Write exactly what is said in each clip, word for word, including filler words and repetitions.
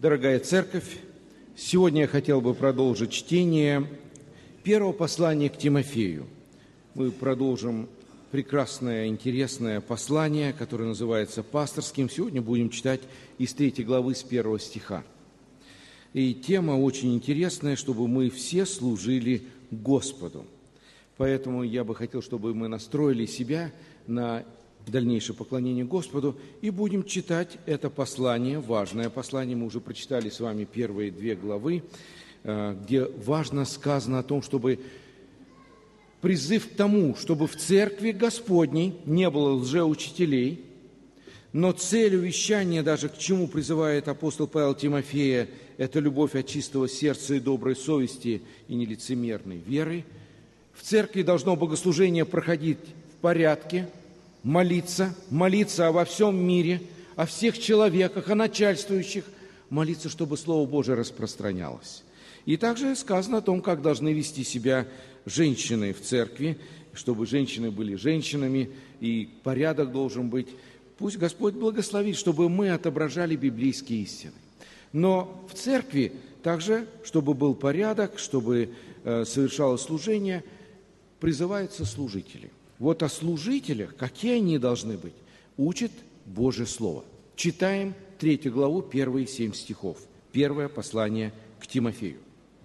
Дорогая Церковь, сегодня я хотел бы продолжить чтение первого послания к Тимофею. Мы продолжим прекрасное, интересное послание, которое называется «Пасторским». Сегодня будем читать из третьей главы, с первого стиха. И тема очень интересная, чтобы мы все служили Господу. Поэтому я бы хотел, чтобы мы настроили себя на дальнейшее поклонение Господу и будем читать это послание, важное послание. Мы уже прочитали с вами первые две главы, где важно сказано о том, чтобы призыв к тому, чтобы в Церкви Господней не было лжеучителей, но цель увещания, даже к чему призывает апостол Павел Тимофея, это любовь от чистого сердца и доброй совести и нелицемерной веры. В Церкви должно богослужение проходить в порядке, молиться, молиться во всем мире, о всех человеках, о начальствующих, молиться, чтобы Слово Божие распространялось. И также сказано о том, как должны вести себя женщины в Церкви, чтобы женщины были женщинами, и порядок должен быть. Пусть Господь благословит, чтобы мы отображали библейские истины. Но в Церкви также, чтобы был порядок, чтобы э, совершалось служение, призываются служители. Вот о служителях, какие они должны быть, учит Божье Слово. Читаем третью главу, первые семь стихов. Первое послание к Тимофею.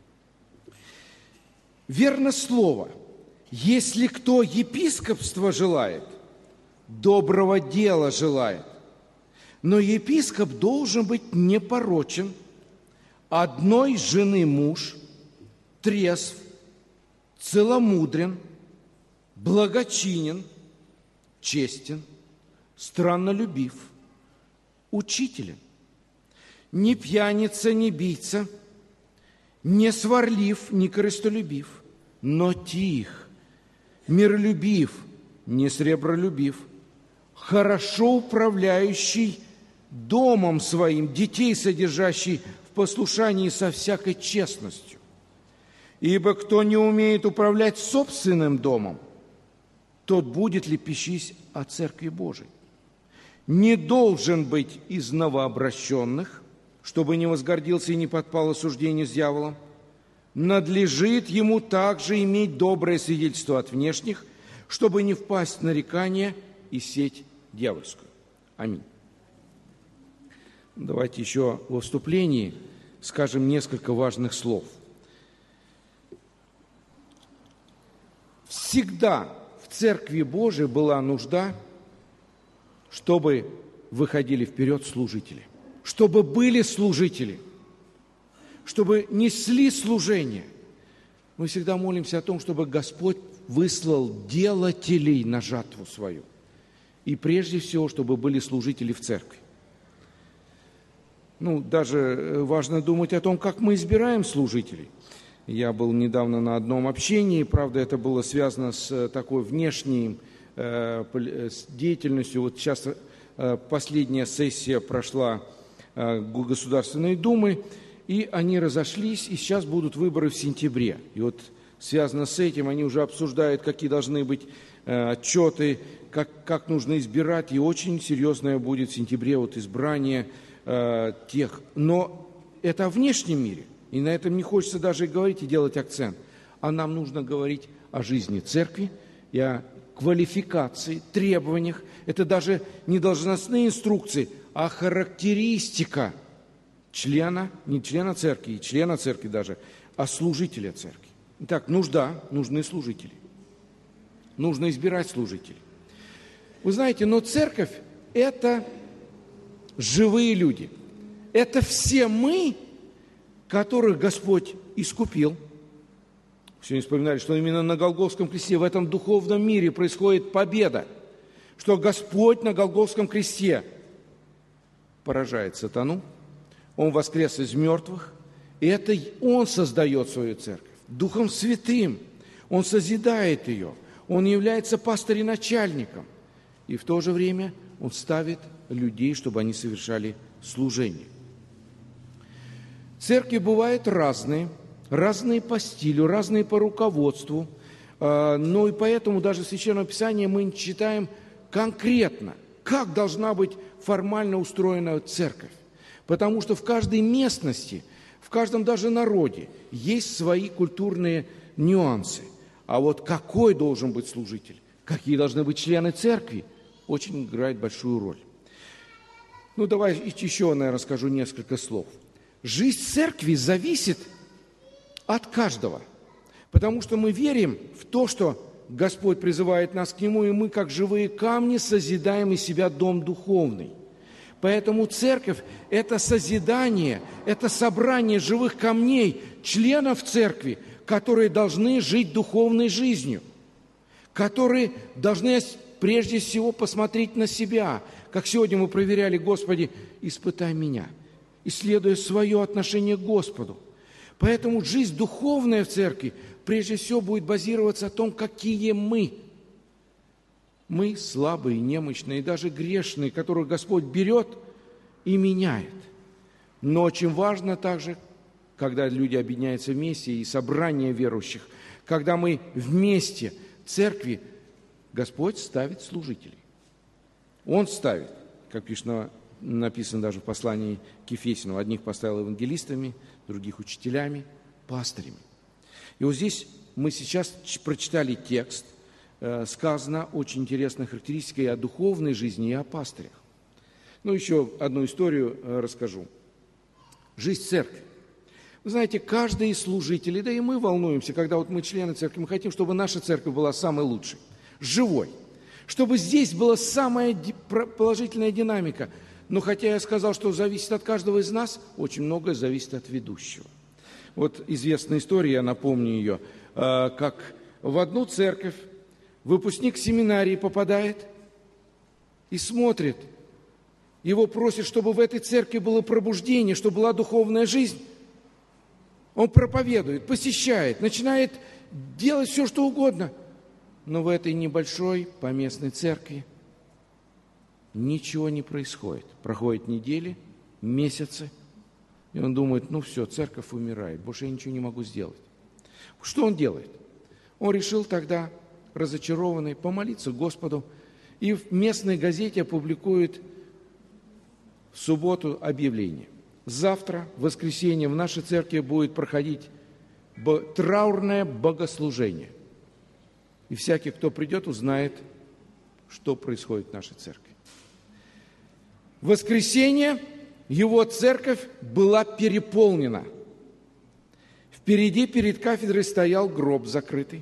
«Верно слово, если кто епископства желает, доброго дела желает, но епископ должен быть непорочен, одной жены муж, трезв, целомудрен, благочинен, честен, страннолюбив, учителен, не пьяница, не бийца, не сварлив, не корыстолюбив, но тих, миролюбив, не сребролюбив, хорошо управляющий домом своим, детей содержащий в послушании со всякой честностью. Ибо кто не умеет управлять собственным домом, тот будет ли пищись о Церкви Божией. Не должен быть из новообращенных, чтобы не возгордился и не подпал осуждению с дьяволом. Надлежит ему также иметь доброе свидетельство от внешних, чтобы не впасть в нарекание и сеть дьявольскую. Аминь. Давайте еще во вступлении скажем несколько важных слов. Всегда в Церкви Божией была нужда, чтобы выходили вперед служители, чтобы были служители, чтобы несли служение. Мы всегда молимся о том, чтобы Господь выслал делателей на жатву свою. И прежде всего, чтобы были служители в Церкви. Ну, даже важно думать о том, как мы избираем служителей. Я был недавно на одном общении, правда, это было связано с такой внешней э, с деятельностью. Вот сейчас э, последняя сессия прошла э, Государственной Думы, и они разошлись, и сейчас будут выборы в сентябре. И вот связано с этим, они уже обсуждают, какие должны быть э, отчеты, как, как нужно избирать, и очень серьезное будет в сентябре вот избрание э, тех. Но это о внешнем мире. И на этом не хочется даже и говорить, и делать акцент. А нам нужно говорить о жизни Церкви и о квалификации, требованиях. Это даже не должностные инструкции, а характеристика члена, не члена Церкви, члена Церкви даже, а служителя Церкви. Итак, нужда, нужны служители. Нужно избирать служителей. Вы знаете, но Церковь – это живые люди. Это все мы, которых Господь искупил. Сегодня вспоминали, что именно на Голгофском кресте, в этом духовном мире происходит победа, что Господь на Голгофском кресте поражает сатану, Он воскрес из мертвых, и это Он создает свою церковь. Духом Святым Он созидает ее, Он является пастырем-начальником, и в то же время Он ставит людей, чтобы они совершали служение. Церкви бывают разные, разные по стилю, разные по руководству, но и поэтому даже в Священном Писании мы читаем конкретно, как должна быть формально устроена церковь. Потому что в каждой местности, в каждом даже народе есть свои культурные нюансы. А вот какой должен быть служитель, какие должны быть члены церкви, очень играет большую роль. Ну, давай еще, наверное, скажу несколько слов. Жизнь церкви зависит от каждого, потому что мы верим в то, что Господь призывает нас к Нему, и мы, как живые камни, созидаем из себя дом духовный. Поэтому церковь – это созидание, это собрание живых камней, членов церкви, которые должны жить духовной жизнью, которые должны прежде всего посмотреть на себя, как сегодня мы проверяли: Господи, испытай меня, исследуя свое отношение к Господу. Поэтому жизнь духовная в церкви прежде всего будет базироваться на том, какие мы. Мы слабые, немощные, даже грешные, которых Господь берет и меняет. Но очень важно также, когда люди объединяются вместе, и собрание верующих, когда мы вместе в церкви, Господь ставит служителей. Он ставит, как пишет, написано даже в послании к Ефесянам, одних поставил евангелистами, других учителями, пастырями. И вот здесь мы сейчас прочитали текст, сказано очень интересная характеристика и о духовной жизни, и о пастырях. Ну, еще одну историю расскажу. Жизнь церкви. Вы знаете, каждый из служителей, да и мы волнуемся, когда вот мы члены церкви, мы хотим, чтобы наша церковь была самой лучшей, живой, чтобы здесь была самая положительная динамика. Но хотя я сказал, что зависит от каждого из нас, очень многое зависит от ведущего. Вот известная история, я напомню ее, как в одну церковь выпускник семинарии попадает и смотрит, его просят, чтобы в этой церкви было пробуждение, чтобы была духовная жизнь. Он проповедует, посещает, начинает делать все, что угодно. Но в этой небольшой поместной церкви ничего не происходит. Проходят недели, месяцы, и он думает: ну все, церковь умирает, больше я ничего не могу сделать. Что он делает? Он решил тогда, разочарованный, помолиться Господу, и в местной газете опубликует в субботу объявление: завтра, в воскресенье, в нашей церкви будет проходить траурное богослужение. И всякий, кто придет, узнает, что происходит в нашей церкви. В воскресенье его церковь была переполнена. Впереди, перед кафедрой, стоял гроб закрытый.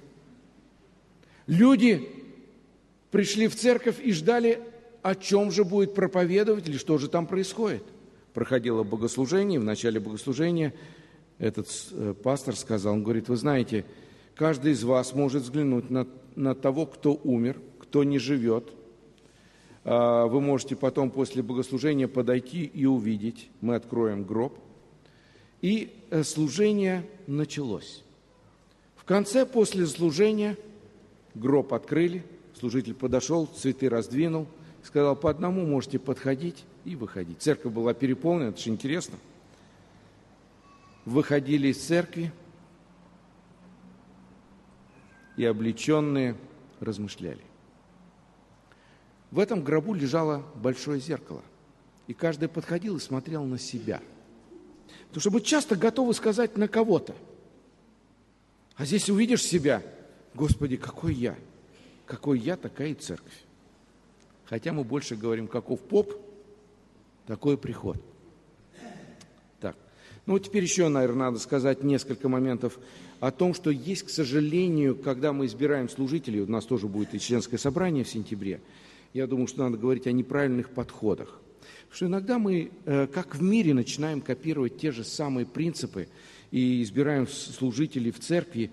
Люди пришли в церковь и ждали, о чем же будет проповедовать или что же там происходит. Проходило богослужение, в начале богослужения этот пастор сказал, он говорит: вы знаете, каждый из вас может взглянуть на, на того, кто умер, кто не живет. Вы можете потом после богослужения подойти и увидеть. Мы откроем гроб. И служение началось. В конце, после служения, гроб открыли, служитель подошел, цветы раздвинул, сказал: по одному можете подходить и выходить. Церковь была переполнена, это же интересно. Выходили из церкви и облеченные размышляли. В этом гробу лежало большое зеркало, и каждый подходил и смотрел на себя. Потому что мы часто готовы сказать на кого-то. А здесь увидишь себя: Господи, какой я? Какой я, такая и церковь. Хотя мы больше говорим, каков поп, такой приход. Так, ну вот теперь еще, наверное, надо сказать несколько моментов о том, что есть, к сожалению, когда мы избираем служителей, у нас тоже будет и членское собрание в сентябре, я думаю, что надо говорить о неправильных подходах. Потому что иногда мы, как в мире, начинаем копировать те же самые принципы и избираем служителей в церкви,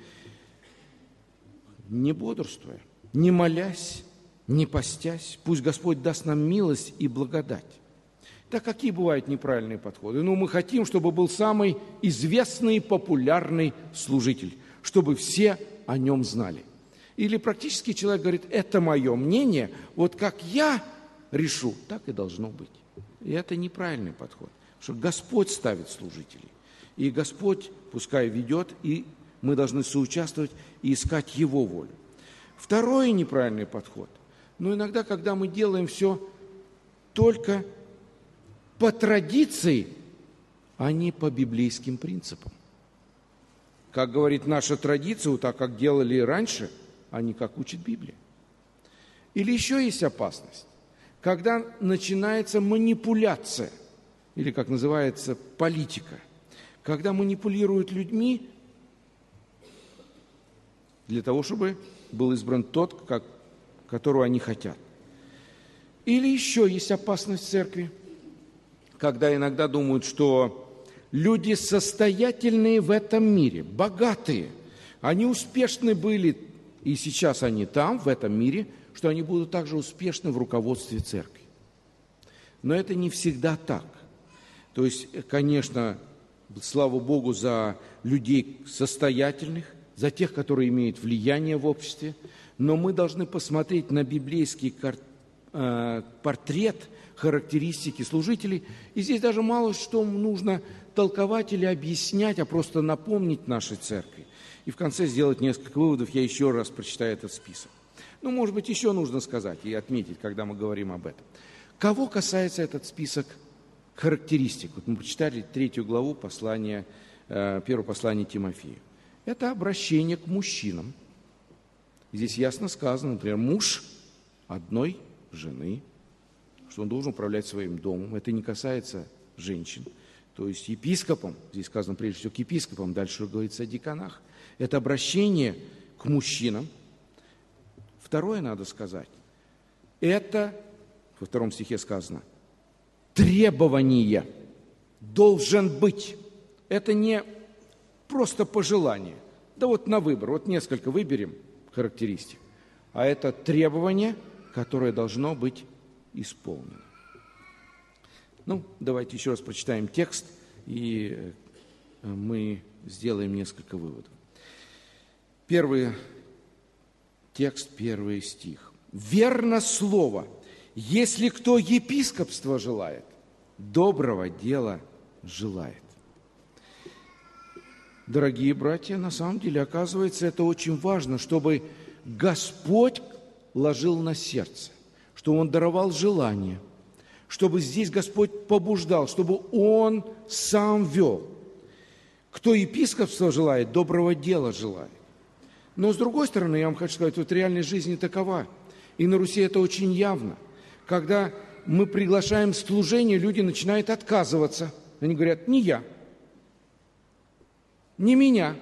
не бодрствуя, не молясь, не постясь. Пусть Господь даст нам милость и благодать. Так какие бывают неправильные подходы? Ну, мы хотим, чтобы был самый известный и популярный служитель, чтобы все о нем знали. Или практически человек говорит: это мое мнение, вот как я решу, так и должно быть. И это неправильный подход, что Господь ставит служителей. И Господь пускай ведет, и мы должны соучаствовать и искать Его волю. Второй неправильный подход. Но иногда, когда мы делаем все только по традиции, а не по библейским принципам. Как говорит наша традиция, так как делали раньше, а не как учит Библия. Или еще есть опасность, когда начинается манипуляция, или, как называется, политика, когда манипулируют людьми для того, чтобы был избран тот, как, которого они хотят. Или еще есть опасность в церкви, когда иногда думают, что люди состоятельные в этом мире, богатые, они успешны были, и сейчас они там, в этом мире, что они будут также успешны в руководстве церкви. Но это не всегда так. То есть, конечно, слава Богу за людей состоятельных, за тех, которые имеют влияние в обществе, но мы должны посмотреть на библейский портрет, характеристики служителей. И здесь даже мало что нужно толковать или объяснять, а просто напомнить нашей церкви. И в конце сделать несколько выводов. Я еще раз прочитаю этот список. Ну, может быть, еще нужно сказать и отметить, когда мы говорим об этом. Кого касается этот список характеристик? Вот мы прочитали третью главу послания, первого послания Тимофею. Это обращение к мужчинам. Здесь ясно сказано, например, муж одной жены, что он должен управлять своим домом. Это не касается женщин. То есть епископом, здесь сказано прежде всего к епископам, дальше говорится о диканах. Это обращение к мужчинам. Второе надо сказать, это, во втором стихе сказано, требование должен быть. Это не просто пожелание. Да вот на выбор, вот несколько выберем характеристик. А это требование, которое должно быть исполнено. Ну, давайте еще раз прочитаем текст, и мы сделаем несколько выводов. Первый текст, первый стих. «Верно слово, если кто епископство желает, доброго дела желает». Дорогие братья, на самом деле, оказывается, это очень важно, чтобы Господь ложил на сердце, что Он даровал желание, чтобы здесь Господь побуждал, чтобы Он сам вел. Кто епископство желает, доброго дела желает. Но, с другой стороны, я вам хочу сказать, вот реальность жизни такова, и на Руси это очень явно. Когда мы приглашаем служение, люди начинают отказываться. Они говорят, не я, не меня.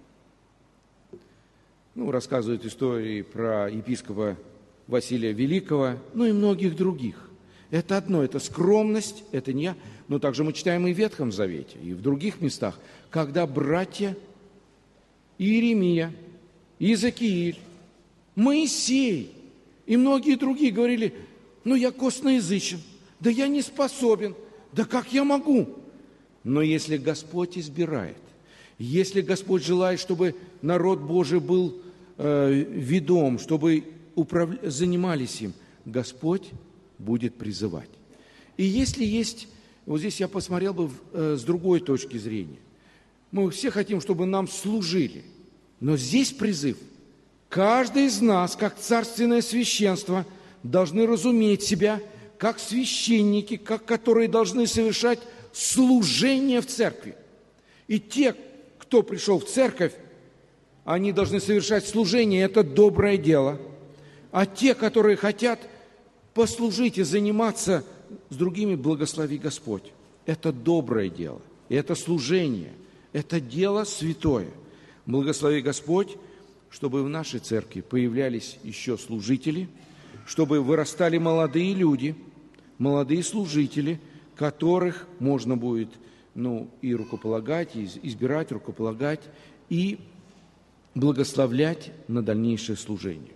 Ну, рассказывают истории про епископа Василия Великого, ну и многих других. Это одно, это скромность, это не я. Но также мы читаем и в Ветхом Завете, и в других местах, когда братья Иеремия, Иезекииль, Моисей и многие другие говорили, ну я косноязычен, да я не способен, да как я могу? Но если Господь избирает, если Господь желает, чтобы народ Божий был э, ведом, чтобы управ... занимались им, Господь будет призывать. И если есть, вот здесь я посмотрел бы э, с другой точки зрения, мы все хотим, чтобы нам служили, но здесь призыв. Каждый из нас, как царственное священство, должны разуметь себя, как священники, как, которые должны совершать служение в церкви. И те, кто пришел в церковь, они должны совершать служение, это доброе дело. А те, которые хотят послужить и заниматься с другими, благослови Господь. Это доброе дело, и это служение, это дело святое. Благослови Господь, чтобы в нашей церкви появлялись еще служители, чтобы вырастали молодые люди, молодые служители, которых можно будет ну, и рукополагать, и избирать, рукополагать, и благословлять на дальнейшее служение.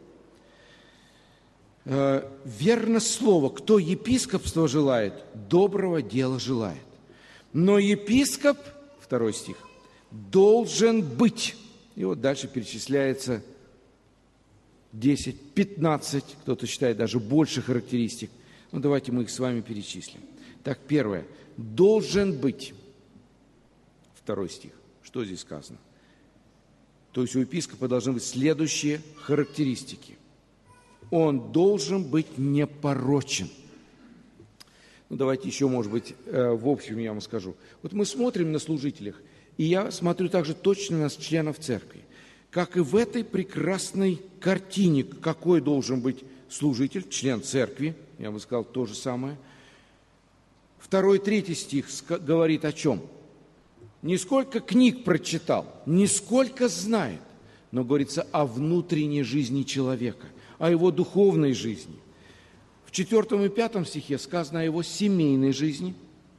Верно слово, кто епископство желает, доброго дела желает. Но епископ, второй стих, должен быть. И вот дальше перечисляется десять, пятнадцать, кто-то считает даже больше характеристик. Ну, давайте мы их с вами перечислим. Так, первое. Должен быть. Второй стих. Что здесь сказано? То есть у епископа должны быть следующие характеристики. Он должен быть непорочен. Ну, давайте еще, может быть, в общем я вам скажу. Вот мы смотрим на служителях, и я смотрю также точно на членов церкви. Как и в этой прекрасной картине, какой должен быть служитель, член церкви, я бы сказал то же самое. Второй, третий стих говорит о чем? Не сколько книг прочитал, не сколько знает, но говорится о внутренней жизни человека, о его духовной жизни. В четвертом и пятом стихе сказано о его семейной жизни.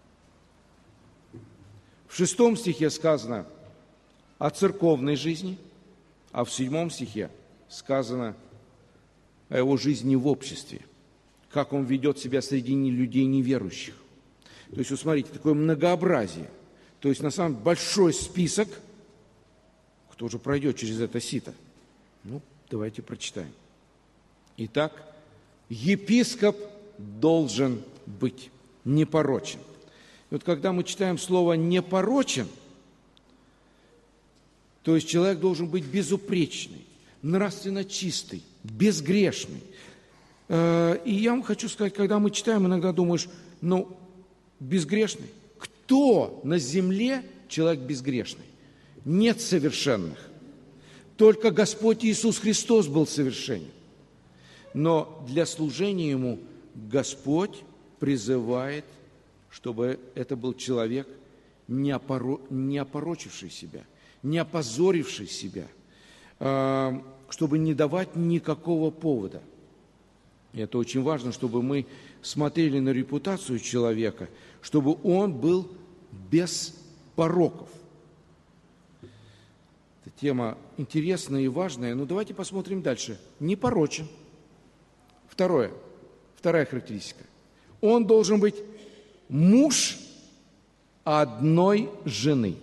В шестом стихе сказано о церковной жизни, а в седьмом стихе сказано о его жизни в обществе, как он ведет себя среди людей неверующих. То есть, вот смотрите, такое многообразие. То есть, на самом деле, большой список, кто же пройдет через это сито. Ну, давайте прочитаем. Итак, епископ должен быть непорочен. И вот когда мы читаем слово «непорочен», то есть человек должен быть безупречный, нравственно чистый, безгрешный. И я вам хочу сказать, когда мы читаем, иногда думаешь, ну, безгрешный. Кто на земле человек безгрешный? Нет совершенных. Только Господь Иисус Христос был совершенен. Но для служения Ему Господь призывает, чтобы это был человек, не, опоро... не опорочивший себя, не опозоривший себя, чтобы не давать никакого повода. И это очень важно, чтобы мы смотрели на репутацию человека, чтобы он был без пороков. Это тема интересная и важная, но давайте посмотрим дальше. Непорочен. Второе, вторая характеристика. Он должен быть муж одной жены.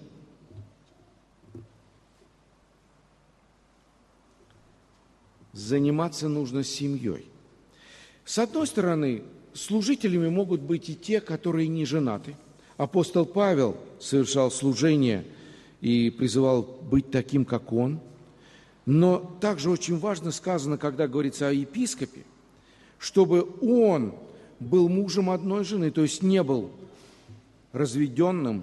Заниматься нужно семьей. С одной стороны, служителями могут быть и те, которые не женаты. Апостол Павел совершал служение и призывал быть таким, как он. Но также очень важно сказано, когда говорится о епископе, чтобы он был мужем одной жены, то есть не был разведенным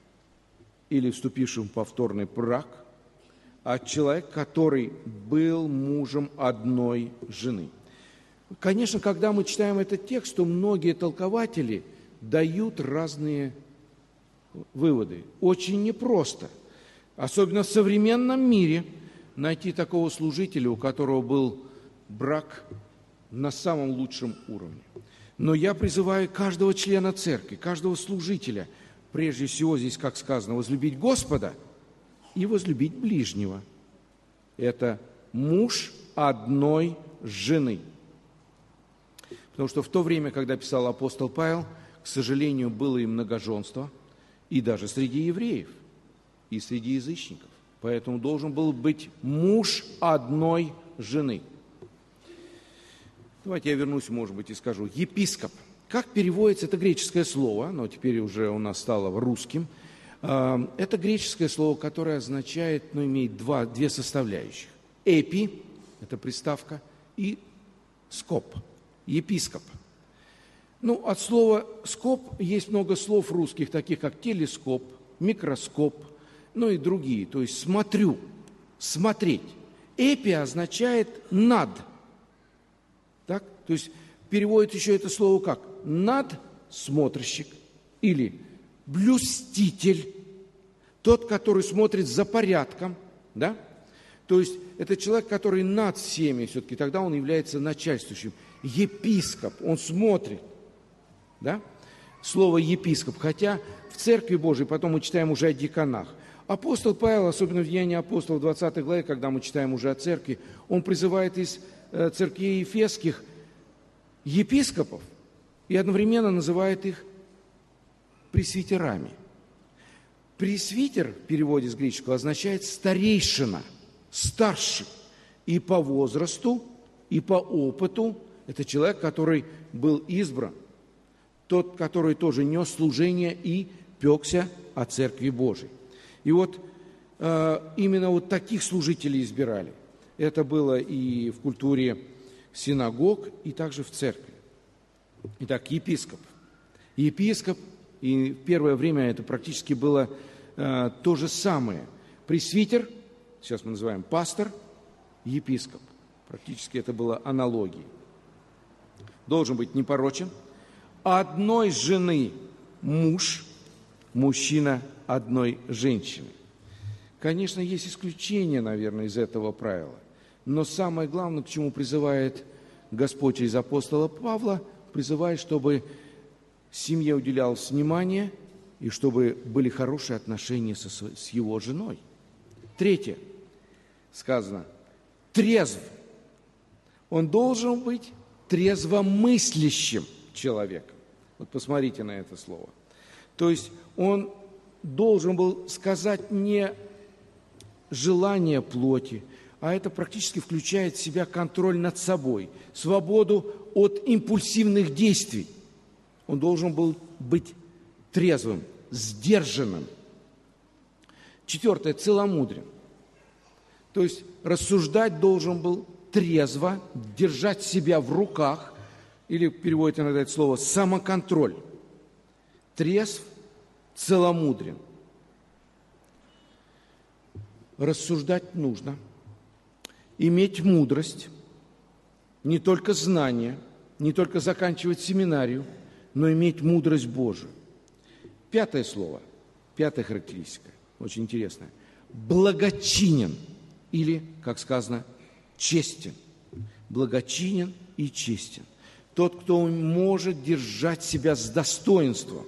или вступившим в повторный брак, а человек, который был мужем одной жены. Конечно, когда мы читаем этот текст, то многие толкователи дают разные выводы. Очень непросто, особенно в современном мире, найти такого служителя, у которого был брак на самом лучшем уровне. Но я призываю каждого члена церкви, каждого служителя, прежде всего здесь, как сказано, возлюбить Господа и возлюбить ближнего. Это муж одной жены. Потому что в то время, когда писал апостол Павел, к сожалению, было и многоженство, и даже среди евреев, и среди язычников. Поэтому должен был быть муж одной жены. Давайте я вернусь, может быть, и скажу. Епископ. Как переводится это греческое слово, оно теперь уже у нас стало русским. Это греческое слово, которое означает, ну, имеет два, две составляющих. Эпи, это приставка, и скоп, епископ. Ну, от слова скоп есть много слов русских, таких как телескоп, микроскоп, ну и другие. То есть смотрю, смотреть. Эпи означает над. Так? То есть переводит еще это слово как надсмотрщик или блюститель, тот, который смотрит за порядком, да? То есть это человек, который над всеми, все-таки тогда он является начальствующим. Епископ, он смотрит, да? Слово епископ, хотя в Церкви Божией, потом мы читаем уже о диконах. Апостол Павел, особенно в Деянии апостола в двадцатой главе, когда мы читаем уже о церкви, он призывает из церквей ефесских епископов и одновременно называет их пресвитерами. Пресвитер в переводе с греческого означает старейшина, старший. И по возрасту, и по опыту это человек, который был избран, тот, который тоже нес служение и пекся о Церкви Божией. И вот э, именно вот таких служителей избирали. Это было и в культуре синагог, и также в церкви. Итак, епископ. епископ, и в первое время это практически было э, то же самое. Пресвитер, сейчас мы называем пастор, епископ. Практически это было аналогией. Должен быть непорочен. Одной жены муж, мужчина одной женщины. Конечно, есть исключения, наверное, из этого правила. Но самое главное, к чему призывает Господь через апостола Павла, призывает, чтобы семье уделялось внимание и чтобы были хорошие отношения со, с его женой. Третье. Сказано, трезв. Он должен быть трезвомыслящим человеком. Вот посмотрите на это слово. То есть он должен был сказать не желание плоти, а это практически включает в себя контроль над собой, свободу от импульсивных действий. Он должен был быть трезвым, сдержанным. Четвертое, целомудрен. То есть рассуждать должен был трезво, держать себя в руках, или переводит иногда это слово самоконтроль. Трезв, целомудрен. Рассуждать нужно, иметь мудрость, не только знания, не только заканчивать семинарию, но иметь мудрость Божию. Пятое слово, пятая характеристика, очень интересная. Благочинен или, как сказано, честен. Благочинен и честен. Тот, кто может держать себя с достоинством.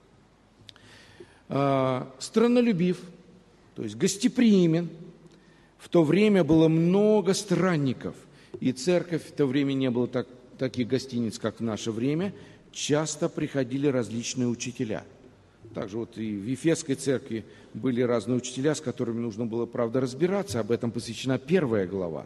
Страннолюбив, то есть гостеприимен. В то время было много странников, и церковь в то время не было так, таких гостиниц, как в наше время. Часто приходили различные учителя. Также вот и в Ефесской церкви были разные учителя, с которыми нужно было, правда, разбираться. Об этом посвящена первая глава.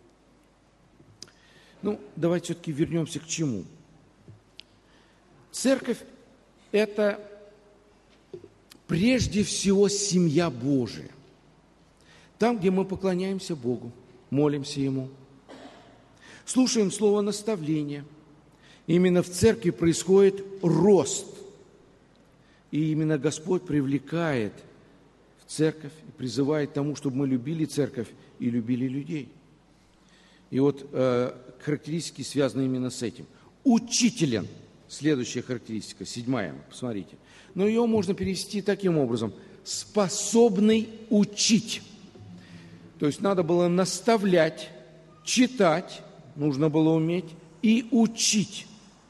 Ну, давайте все-таки вернемся к чему. Церковь – это прежде всего семья Божия. Там, где мы поклоняемся Богу, молимся Ему, слушаем слово наставления. Именно в церкви происходит рост. И именно Господь привлекает в церковь и призывает к тому, чтобы мы любили церковь и любили людей. И вот э, характеристики связаны именно с этим. Учителен. Следующая характеристика, седьмая, посмотрите. Но ее можно перевести таким образом. Способный учить. То есть надо было наставлять, читать, нужно было уметь и учить.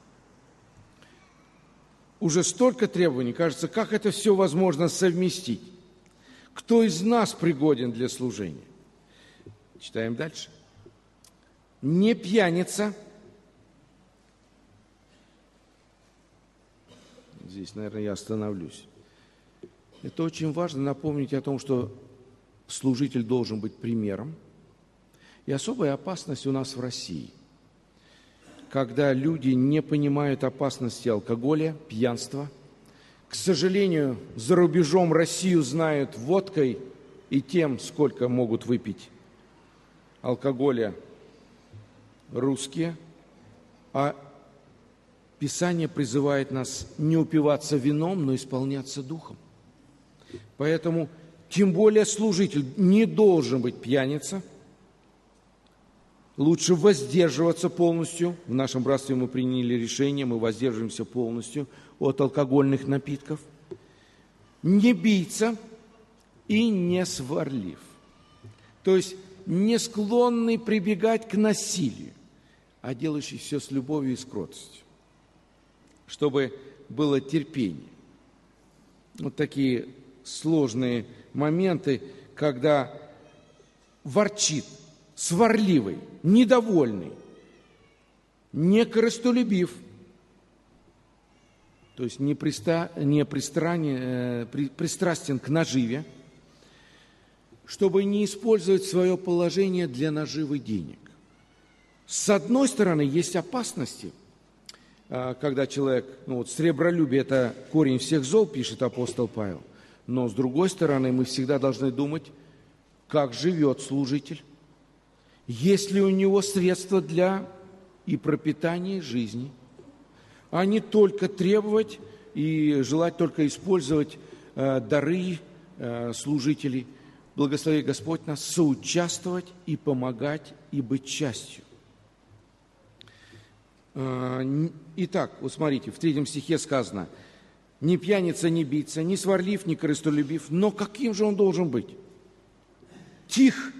Уже столько требований, кажется, как это все возможно совместить? Кто из нас пригоден для служения? Читаем дальше. Не пьяница. Здесь, наверное, я остановлюсь. Это очень важно напомнить о том, что служитель должен быть примером. И особая опасность у нас в России, когда люди не понимают опасности алкоголя, пьянства. К сожалению, за рубежом Россию знают водкой и тем, сколько могут выпить алкоголя русские, а Писание призывает нас не упиваться вином, но исполняться духом. Поэтому, тем более, служитель не должен быть пьяница. Лучше воздерживаться полностью. В нашем братстве мы приняли решение, мы воздерживаемся полностью от алкогольных напитков. Не бийца и не сварлив. То есть не склонный прибегать к насилию, а делающий все с любовью и с кротостью, чтобы было терпение. Вот такие сложные моменты, когда ворчит, сварливый, недовольный, не корыстолюбив, то есть не, приста, не пристрани, при, пристрастен к наживе, чтобы не использовать свое положение для наживы денег. С одной стороны, есть опасности, когда человек, ну вот сребролюбие – это корень всех зол, пишет апостол Павел, но с другой стороны, мы всегда должны думать, как живет служитель, есть ли у него средства для и пропитания жизни, а не только требовать и желать только использовать э, дары э, служителей. Благослови Господь нас соучаствовать и помогать, и быть частью. Э, итак, вот смотрите, в третьем стихе сказано: «Не пьяница, не бийца, не сварлив, не корыстолюбив». Но каким же он должен быть? Тих.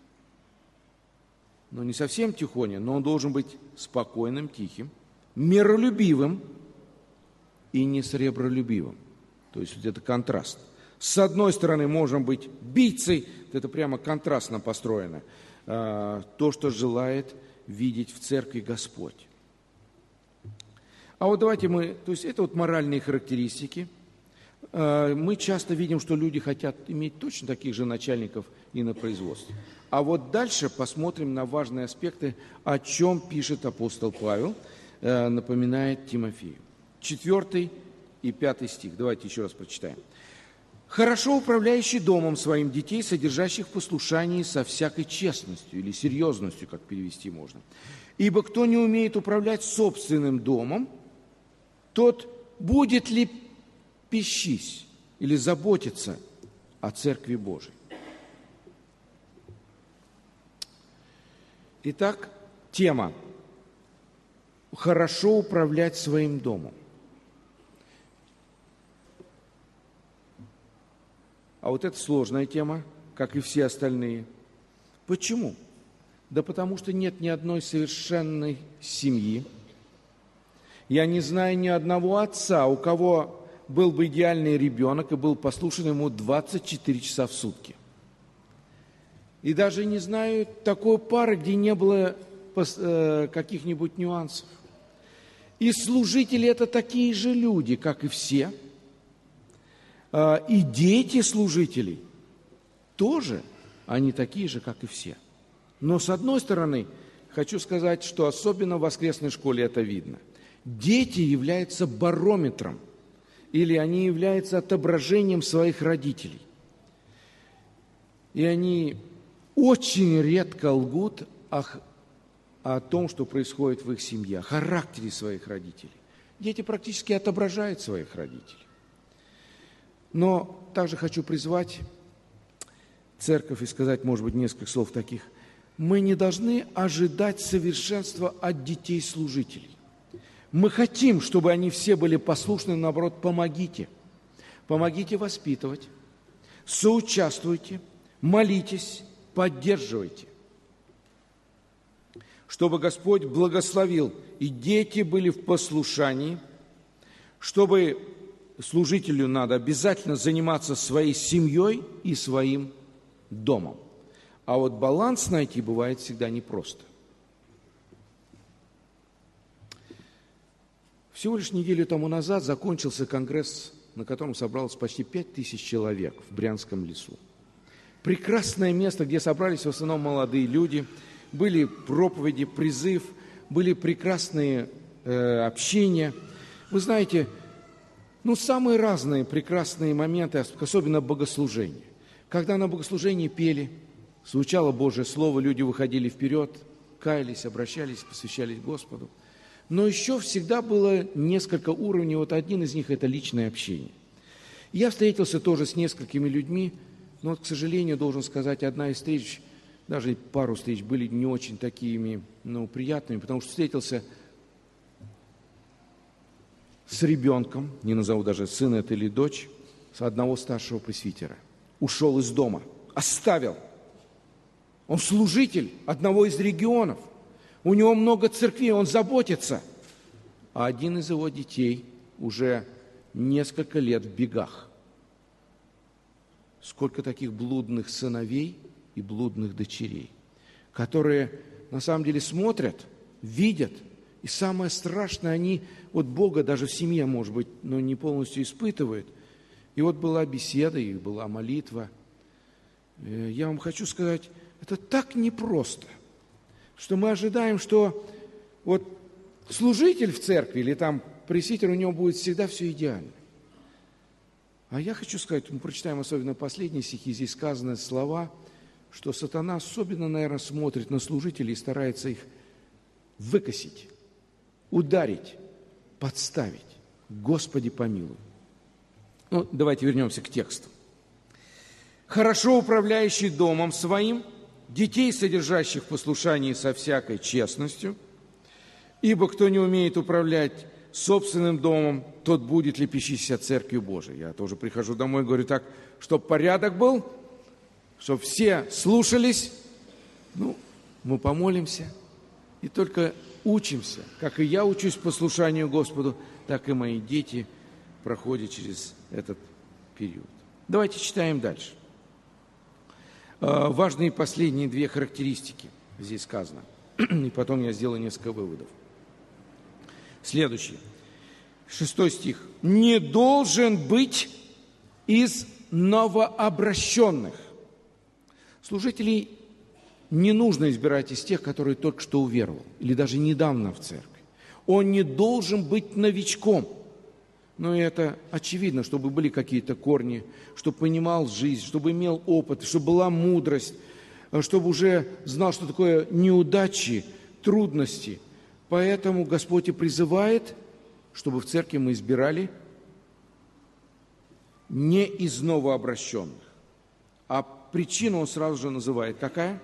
Но не совсем тихоня, но он должен быть спокойным, тихим, миролюбивым и не сребролюбивым. То есть вот это контраст. С одной стороны, можем быть бийцей, это прямо контрастно построено, то, что желает видеть в церкви Господь. А вот давайте мы, то есть это вот моральные характеристики. Мы часто видим, что люди хотят иметь точно таких же начальников и на производстве. А вот дальше посмотрим на важные аспекты, о чем пишет апостол Павел, напоминает Тимофею. Четвертый и пятый стих. Давайте еще раз прочитаем. «Хорошо управляющий домом своим детей, содержащих в послушании со всякой честностью» или серьезностью, как перевести можно. «Ибо кто не умеет управлять собственным домом, тот будет ли пищись или заботиться о Церкви Божией». Итак, тема «Хорошо управлять своим домом». А вот это сложная тема, как и все остальные. Почему? Да потому что нет ни одной совершенной семьи. Я не знаю ни одного отца, у кого был бы идеальный ребенок и был послушен ему двадцать четыре часа в сутки. И даже не знаю такой пары, где не было каких-нибудь нюансов. И служители – это такие же люди, как и все. И дети служителей тоже, они такие же, как и все. Но с одной стороны, хочу сказать, что особенно в воскресной школе это видно. Дети являются барометром, или они являются отображением своих родителей. И они очень редко лгут о, о том, что происходит в их семье, о характере своих родителей. Дети практически отображают своих родителей. Но также хочу призвать церковь и сказать, может быть, несколько слов таких. Мы не должны ожидать совершенства от детей служителей. Мы хотим, чтобы они все были послушны, наоборот, помогите. Помогите воспитывать, соучаствуйте, молитесь, поддерживайте. Чтобы Господь благословил, и дети были в послушании, чтобы служителю надо обязательно заниматься своей семьей и своим домом. А вот баланс найти бывает всегда непросто. Всего лишь неделю тому назад закончился конгресс, на котором собралось почти пять тысяч человек в Брянском лесу. Прекрасное место, где собрались в основном молодые люди, были проповеди, призыв, были прекрасные э, общения. Вы знаете, ну, самые разные прекрасные моменты, особенно богослужения. Когда на богослужении пели, звучало Божье Слово, люди выходили вперед, каялись, обращались, посвящались Господу. Но еще всегда было несколько уровней, вот один из них – это личное общение. Я встретился тоже с несколькими людьми, но, вот, к сожалению, должен сказать, одна из встреч, даже пару встреч были не очень такими, ну, приятными, потому что встретился с ребенком, не назову даже сын это или дочь, с одного старшего пресвитера. Ушел из дома, оставил. Он служитель одного из регионов. У него много церквей, он заботится. А один из его детей уже несколько лет в бегах. Сколько таких блудных сыновей и блудных дочерей, которые на самом деле смотрят, видят, и самое страшное, они вот Бога даже в семье, может быть, но не полностью испытывают. И вот была беседа, и была молитва. Я вам хочу сказать, это так непросто, что мы ожидаем, что вот служитель в церкви или там пресвитер, у него будет всегда все идеально. А я хочу сказать, мы прочитаем особенно последние стихи, здесь сказаны слова, что сатана особенно, наверное, смотрит на служителей и старается их выкосить, ударить, подставить. Господи, помилуй. Ну, давайте вернемся к тексту. Хорошо управляющий домом своим, детей, содержащих в послушании со всякой честностью, ибо кто не умеет управлять собственным домом, тот будет лепещися Церкви Божией. Я тоже прихожу домой и говорю так, чтобы порядок был, чтобы все слушались. Ну, мы помолимся и только учимся. Как и я учусь послушанию Господу, так и мои дети проходят через этот период. Давайте читаем дальше. Важные последние две характеристики здесь сказано. И потом я сделаю несколько выводов. Следующий. Шестой стих. «Не должен быть из новообращенных». Служителей не нужно избирать из тех, которые только что уверовал, или даже недавно в церкви. Он не должен быть новичком. Но это очевидно, чтобы были какие-то корни, чтобы понимал жизнь, чтобы имел опыт, чтобы была мудрость, чтобы уже знал, что такое неудачи, трудности. Поэтому Господь и призывает, чтобы в церкви мы избирали не из новообращенных. А причину Он сразу же называет. Какая?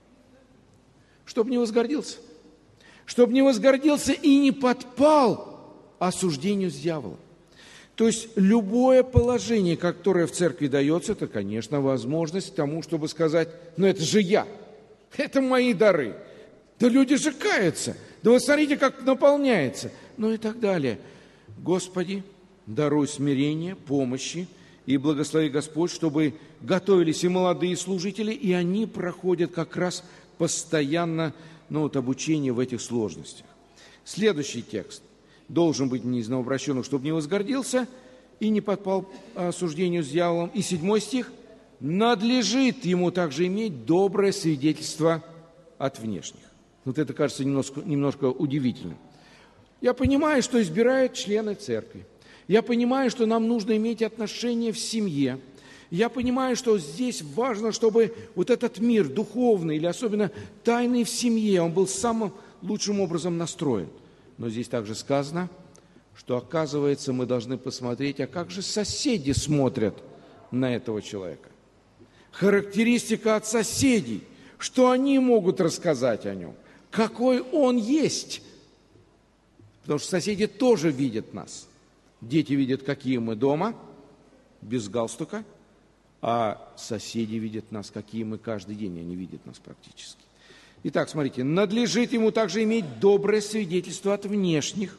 Чтобы не возгордился. Чтобы не возгордился и не подпал осуждению с дьяволом. То есть любое положение, которое в церкви дается, это, конечно, возможность к тому, чтобы сказать, ну это же я, это мои дары. Да люди же каются, да вы смотрите, как наполняется. Ну и так далее. Господи, даруй смирение, помощи и благослови Господь, чтобы готовились и молодые служители, и они проходят как раз постоянно ну, вот, обучение в этих сложностях. Следующий текст. Должен быть не из новообращенных, чтобы не возгордился и не подпал осуждению с дьяволом. И седьмой стих. Надлежит ему также иметь доброе свидетельство от внешних. Вот это кажется немножко, немножко удивительным. Я понимаю, что избирают члены церкви. Я понимаю, что нам нужно иметь отношения в семье. Я понимаю, что здесь важно, чтобы вот этот мир духовный или особенно тайный в семье, он был самым лучшим образом настроен. Но здесь также сказано, что, оказывается, мы должны посмотреть, а как же соседи смотрят на этого человека. Характеристика от соседей, что они могут рассказать о нем, какой он есть. Потому что соседи тоже видят нас. Дети видят, какие мы дома, без галстука, а соседи видят нас, какие мы каждый день, они видят нас практически. Итак, смотрите, надлежит ему также иметь доброе свидетельство от внешних.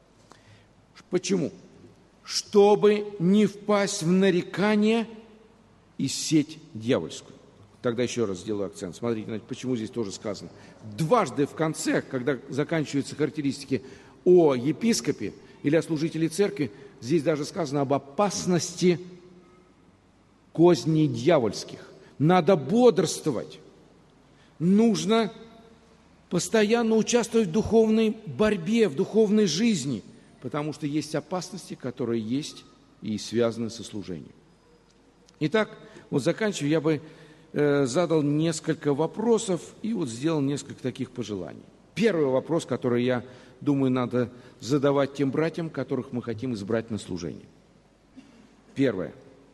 Почему? Чтобы не впасть в нарекание и сеть дьявольскую. Тогда еще раз сделаю акцент. Смотрите, почему здесь тоже сказано. Дважды в конце, когда заканчиваются характеристики о епископе или о служителе церкви, здесь даже сказано об опасности козней дьявольских. Надо бодрствовать. Нужно постоянно участвовать в духовной борьбе, в духовной жизни, потому что есть опасности, которые есть и связаны со служением. Итак, вот заканчивая, я бы э, задал несколько вопросов и вот сделал несколько таких пожеланий. Первый вопрос, который, я думаю, надо задавать тем братьям, которых мы хотим избрать на служение. Первое.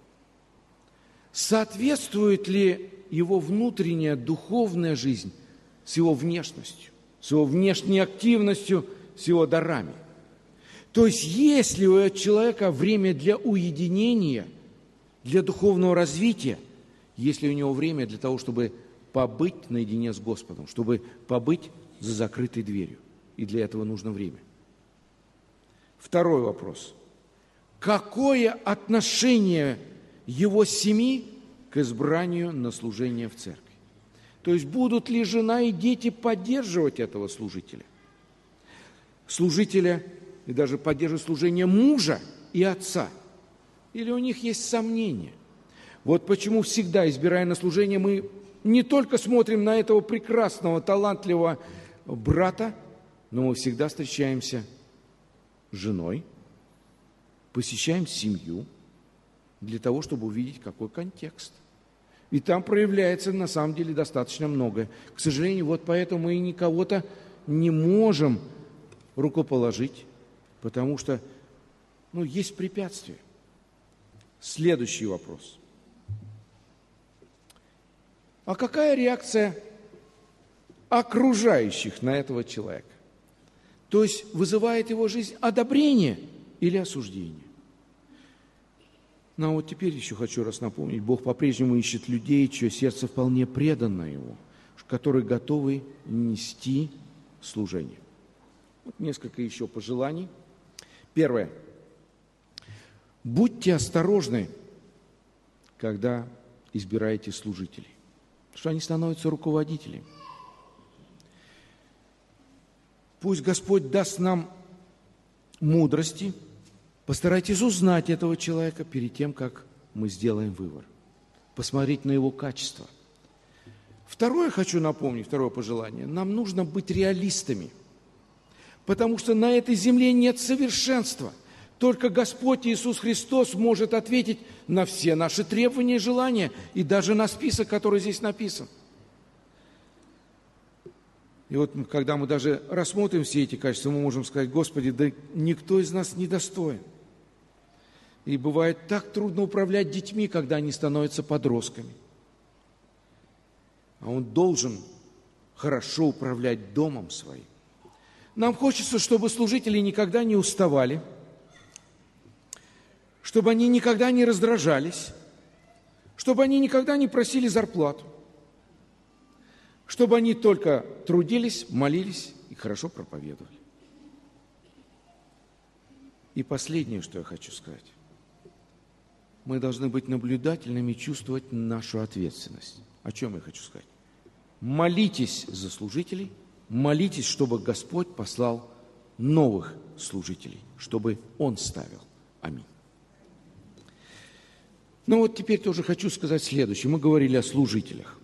Соответствует ли его внутренняя духовная жизнь с его внешностью, с его внешней активностью, с его дарами? То есть, есть ли у человека время для уединения, для духовного развития, есть ли у него время для того, чтобы побыть наедине с Господом, чтобы побыть за закрытой дверью? И для этого нужно время. Второй вопрос. Какое отношение его семьи к избранию на служение в церкви? То есть, будут ли жена и дети поддерживать этого служителя? Служителя и даже поддерживать служение мужа и отца? Или у них есть сомнения? Вот почему всегда, избирая на служение, мы не только смотрим на этого прекрасного, талантливого брата, но мы всегда встречаемся с женой, посещаем семью для того, чтобы увидеть, какой контекст. И там проявляется, на самом деле, достаточно многое. К сожалению, вот поэтому мы и никого-то не можем рукоположить, потому что но есть препятствия. Следующий вопрос. А какая реакция окружающих на этого человека? То есть вызывает его жизнь одобрение или осуждение? Ну а вот теперь еще хочу раз напомнить, Бог по-прежнему ищет людей, чье сердце вполне предано Ему, которые готовы нести служение. Вот несколько еще пожеланий. Первое. Будьте осторожны, когда избираете служителей, потому что они становятся руководителями. Пусть Господь даст нам мудрости. Постарайтесь узнать этого человека перед тем, как мы сделаем выбор. Посмотреть на его качество. Второе хочу напомнить, второе пожелание. Нам нужно быть реалистами, потому что на этой земле нет совершенства. Только Господь Иисус Христос может ответить на все наши требования и желания, и даже на список, который здесь написан. И вот когда мы даже рассмотрим все эти качества, мы можем сказать: Господи, да никто из нас не достоин. И бывает так трудно управлять детьми, когда они становятся подростками. А Он должен хорошо управлять домом своим. Нам хочется, чтобы служители никогда не уставали, чтобы они никогда не раздражались, чтобы они никогда не просили зарплату, чтобы они только трудились, молились и хорошо проповедовали. И последнее, что я хочу сказать. Мы должны быть наблюдательными и чувствовать нашу ответственность. О чем я хочу сказать? Молитесь за служителей, молитесь, чтобы Господь послал новых служителей, чтобы Он ставил. Аминь. Ну вот теперь тоже хочу сказать следующее. Мы говорили о служителях.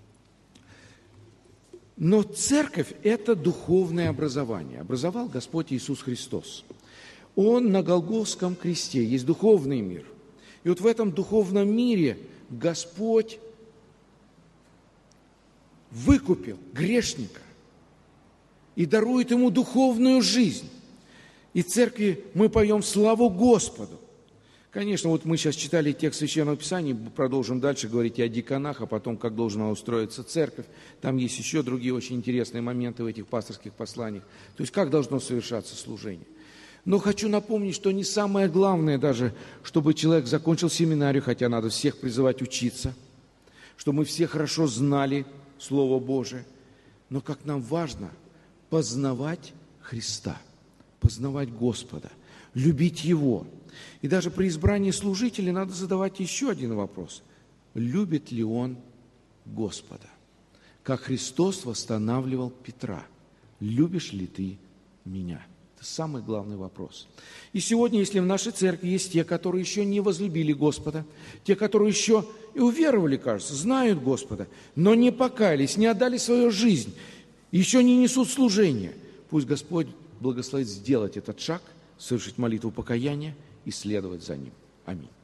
Но церковь – это духовное образование. Образовал Господь Иисус Христос. Он на Голгофском кресте. Есть духовный мир. И вот в этом духовном мире Господь выкупил грешника и дарует ему духовную жизнь. И в церкви мы поем славу Господу. Конечно, вот мы сейчас читали текст Священного Писания, продолжим дальше говорить и о диконах, а потом, как должна устроиться церковь. Там есть еще другие очень интересные моменты в этих пасторских посланиях. То есть, как должно совершаться служение. Но хочу напомнить, что не самое главное даже, чтобы человек закончил семинарию, хотя надо всех призывать учиться, чтобы мы все хорошо знали Слово Божие. Но как нам важно познавать Христа, познавать Господа, любить Его. И даже при избрании служителей надо задавать еще один вопрос. Любит ли он Господа? Как Христос восстанавливал Петра. Любишь ли ты меня? Это самый главный вопрос. И сегодня, если в нашей церкви есть те, которые еще не возлюбили Господа, те, которые еще и уверовали, кажется, знают Господа, но не покаялись, не отдали свою жизнь, еще не несут служения, пусть Господь благословит сделать этот шаг, совершить молитву покаяния и следовать за ним. Аминь.